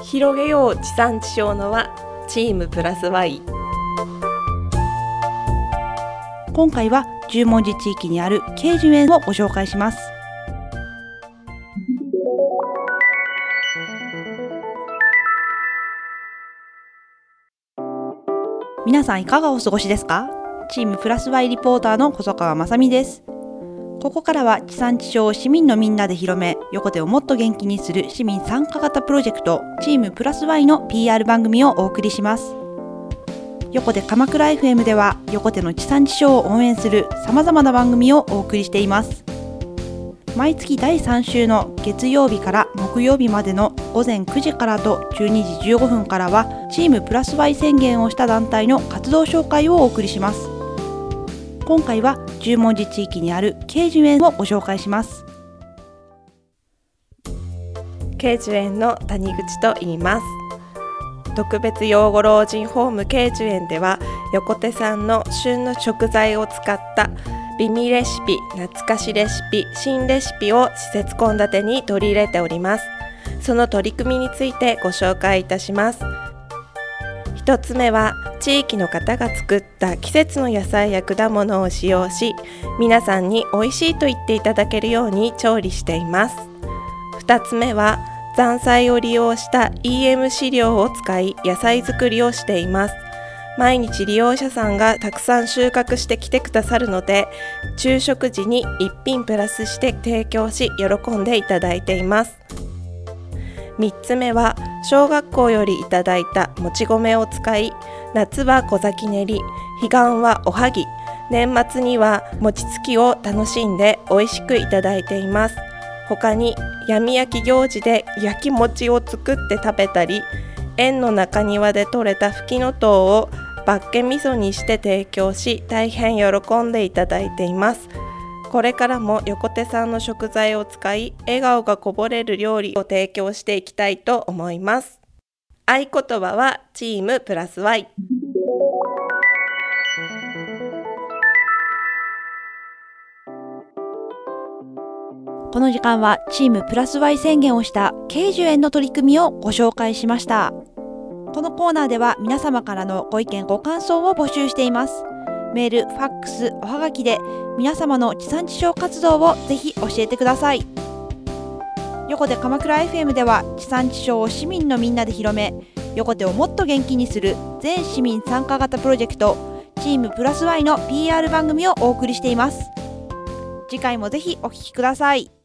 広げよう地産地消の輪、チームプラス Y。 今回は十文字地域にある慶寿園をご紹介します。皆さんいかがお過ごしですか？チームプラス Y リポーターの細川雅美です。ここからは地産地消を市民のみんなで広め、横手をもっと元気にする市民参加型プロジェクトチームプラス Y の PR 番組をお送りします。横手鎌倉 FM では横手の地産地消を応援するさまざまな番組をお送りしています。毎月第3週の月曜日から木曜日までの午前9時からと12時15分からはチームプラス Y 宣言をした団体の活動紹介をお送りします。今回は十文字地域にある慶寿園をご紹介します。 慶寿園の谷口と言います。特別養護老人ホーム慶寿園では横手産の旬の食材を使った美味レシピ、懐かしレシピ、新レシピを施設献立に取り入れております。その取り組みについてご紹介いたします。一つ目は地域の方が作った季節の野菜や果物を使用し、皆さんに美味しいと言っていただけるように調理しています。二つ目は残菜を利用した EM 飼料を使い野菜作りをしています。毎日利用者さんがたくさん収穫してきてくださるので、昼食時に一品プラスして提供し喜んでいただいています。3つ目は小学校よりいただいたもち米を使い、夏は小崎練り、彼岸はおはぎ、年末には餅つきを楽しんで美味しくいただいています。他に闇焼き行事で焼き餅を作って食べたり、園の中庭で採れたフキノトウをバッケ味噌にして提供し大変喜んでいただいています。これからも横手産の食材を使い笑顔がこぼれる料理を提供していきたいと思います。合言葉はチームプラス Y。 この時間はチームプラス Y 宣言をした慶寿園の取り組みをご紹介しました。このコーナーでは皆様からのご意見ご感想を募集しています。メール、ファックス、おはがきで皆様の地産地消活動をぜひ教えてください。横手鎌倉 FM では地産地消を市民のみんなで広め、横手をもっと元気にする全市民参加型プロジェクトチームプラス Y の PR 番組をお送りしています。次回もぜひお聞きください。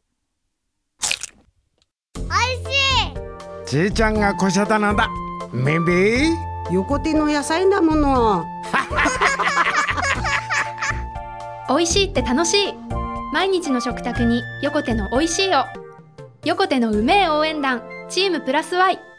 おいしい。 ちいちゃんがこしゃたのだ。めべ横手の野菜だもの。 おいしいって楽しい。毎日の食卓に横手のおいしいを。横手のうめえ応援団チームプラス Y。